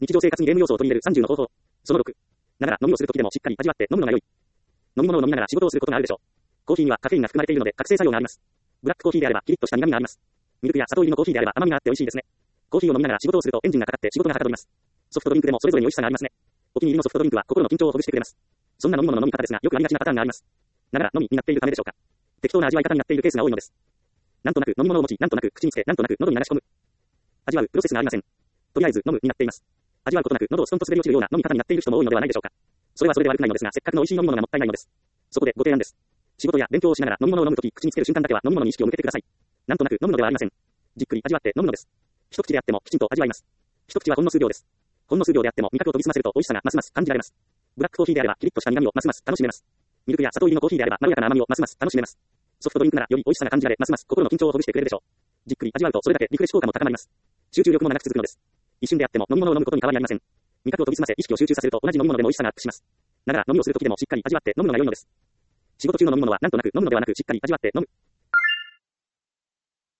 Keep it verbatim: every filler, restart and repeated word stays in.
日常生活にゲーム要素を取り入れるさんじゅうの方法。そのろく。ながら飲みをするときでもしっかり味わって飲むのが良い。飲み物を飲みながら仕事をすることがあるでしょう。コーヒーにはカフェインが含まれているので覚醒作用があります。ブラックコーヒーであればキリッとした苦味があります。ミルクや砂糖入りのコーヒーであれば甘みがあって美味しいですね。コーヒーを飲みながら仕事をするとエンジンがかかって仕事がはかどります。ソフトドリンクでもそれぞれに美味しさがありますね。お気に入りのソフトドリンクは心の緊張をほぐしてくれます。そんな飲み物の飲み方ですが、よくありがちなパターンがあります。ながら飲みになっているためでしょうか。適当な味わい方になっているケースが多いのです。なんとなく飲み物を持ち、なんとなく口につけ、なんとなく喉に流し込む。味わうプロセスがありません。とりあえず飲むになっています。味わうことなく喉をストンと滑り落ちるような飲み方になっている人も多いのではないでしょうか。それはそれで悪くないのですが、せっかくの美味しい飲み物がもったいないのです。そこでご提案です。仕事や勉強をしながら飲み物を飲むとき、口につける瞬間だけは飲み物に意識を向けてください。なんとなく飲むのではありません。じっくり味わって飲むのです。一口であってもきちんと味わいます。一口はほんの数秒です。ほんの数秒であっても味覚を研ぎ澄ませると美味しさがますます感じられます。ブラックコーヒーであればキリッとした苦味をますます楽しめます。ミルクや砂糖入りのコーヒーであればまろやかな甘みをますます楽しめます。ソフトドリンクならより美味しさが感じられ、ますます心の緊張をほぐしてくれるでしょう。じっくり味わうとそれだけリフレッシュ効果も高まります。集中力も長く続くのです。一瞬であっても飲み物を飲むことに変わりありません。味覚を研ぎ澄ませ意識を集中させると同じ飲み物でも美味しさがアップします。ながら飲みをするときでもしっかり味わって飲むのが良いのです。仕事中の飲み物はなんとなく飲むのではなくしっかり味わって飲む。